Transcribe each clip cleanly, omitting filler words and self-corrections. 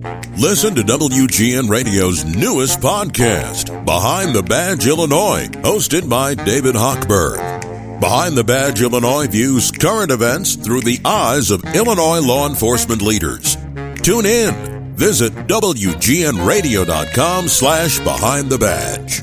Listen to WGN Radio's newest podcast, Behind the Badge Illinois, hosted by David Hochberg. Behind the Badge Illinois views current events through the eyes of Illinois law enforcement leaders. Tune in. Visit WGNRadio.com/Behind the Badge.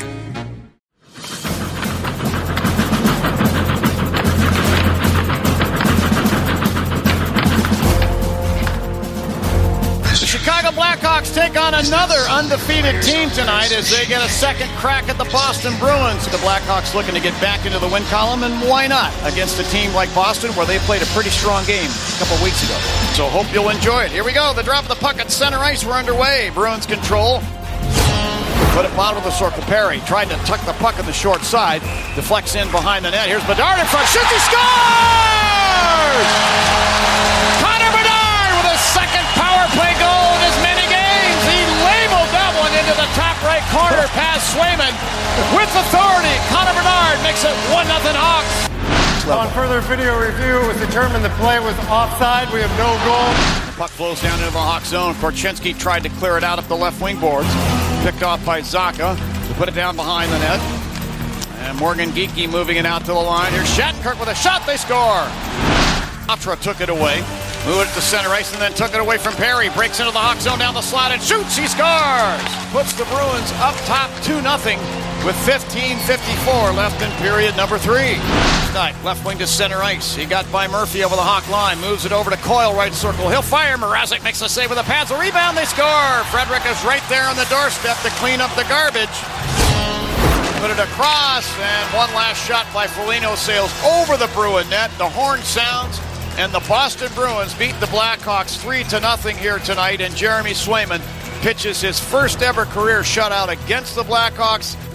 Chicago Blackhawks take on another undefeated team tonight as they get a second crack at the Boston Bruins. The Blackhawks looking to get back into the win column, and why not against a team like Boston where they played a pretty strong game a couple weeks ago. So hope you'll enjoy it. Here we go. The drop of the puck at center ice. We're underway. Bruins control. Put it bottom of the circle. Perry tried to tuck the puck on the short side. Deflects in behind the net. Here's Bedard in front. Shoots. He scores! Connor Bedard with a second power play goal in as many games. He labeled that one into the top right corner past Swayman. With authority, Connor Bedard makes it 1-0 Hawks. On further video review, it was determined the play was offside. We have no goal. The puck flows down into the Hawk zone. Korchinski tried to clear it out up the left wing boards. Picked off by Zacha to put it down behind the net. And Morgan Geekie moving it out to the line. Here's Shattenkirk with a shot. They score. Atra took it away. Moved it to center ice and then took it away from Perry. Breaks into the Hawk zone down the slot and shoots. He scores. Puts the Bruins up top 2-0 with 15:54 left in period number 3. Stein, left wing to center ice. He got by Murphy over the Hawk line. Moves it over to Coyle, right circle. He'll fire. Mrazek makes a save with a pass. A rebound. They score. Frederick is right there on the doorstep to clean up the garbage. Put it across, and one last shot by Foligno sails over the Bruin net. The horn sounds, and the Boston Bruins beat the Blackhawks 3-0 here tonight, and Jeremy Swayman pitches his first ever career shutout against the Blackhawks.